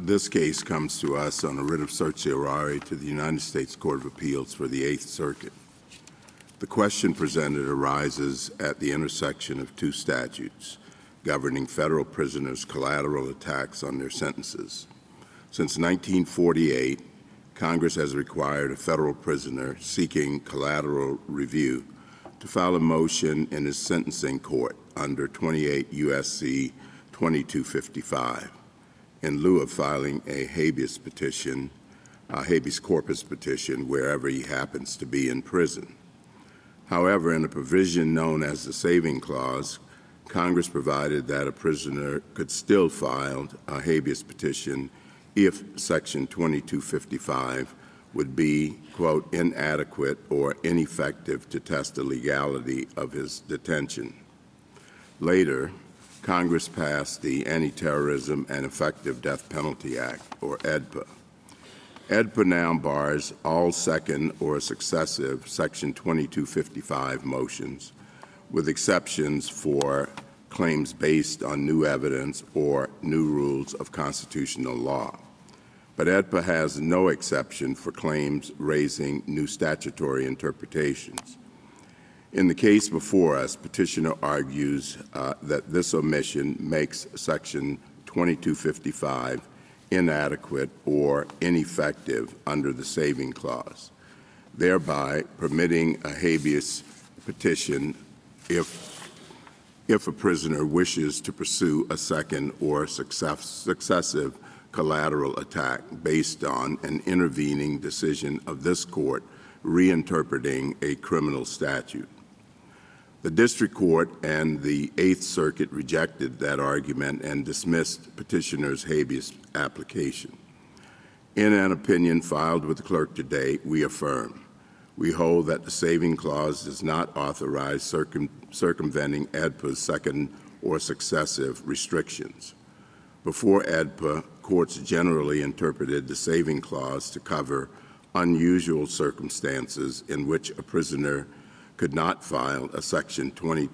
This case comes to us on a writ of certiorari to the United States Court of Appeals for the Eighth Circuit. The question presented arises at the intersection of two statutes governing federal prisoners' collateral attacks on their sentences. Since 1948, Congress has required a federal prisoner seeking collateral review to file a motion in his sentencing court under 28 U.S.C. 2255 in lieu of filing a habeas corpus petition wherever he happens to be in prison. However, in a provision known as the Saving Clause, Congress provided that a prisoner could still file a habeas petition if Section 2255 would be, quote, inadequate or ineffective to test the legality of his detention. Later, Congress passed the Anti-Terrorism and Effective Death Penalty Act, or AEDPA. AEDPA now bars all second or successive Section 2255 motions, with exceptions for claims based on new evidence or new rules of constitutional law. But AEDPA has no exception for claims raising new statutory interpretations. In the case before us, petitioner argues that this omission makes Section 2255 inadequate or ineffective under the Saving Clause, thereby permitting a habeas petition if a prisoner wishes to pursue a second or successive collateral attack based on an intervening decision of this court reinterpreting a criminal statute. The District Court and the Eighth Circuit rejected that argument and dismissed petitioner's habeas application. In an opinion filed with the clerk today, we affirm. We hold that the Saving Clause does not authorize circumventing AEDPA's second or successive restrictions. Before AEDPA, courts generally interpreted the Saving Clause to cover unusual circumstances in which a prisoner could not file a Section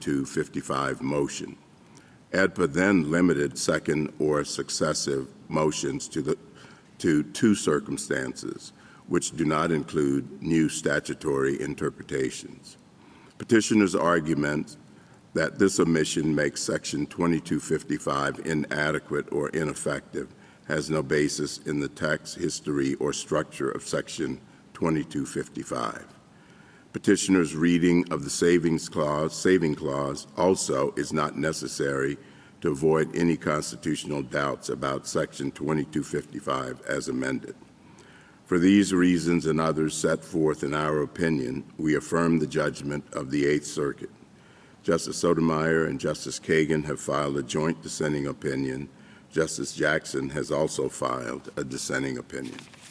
2255 motion. AEDPA then limited second or successive motions to two circumstances, which do not include new statutory interpretations. Petitioner's argument that this omission makes Section 2255 inadequate or ineffective has no basis in the text, history, or structure of Section 2255. Petitioner's reading of the Saving Clause also is not necessary to avoid any constitutional doubts about Section 2255 as amended. For these reasons and others set forth in our opinion, we affirm the judgment of the Eighth Circuit. Justice Sotomayor and Justice Kagan have filed a joint dissenting opinion. Justice Jackson has also filed a dissenting opinion.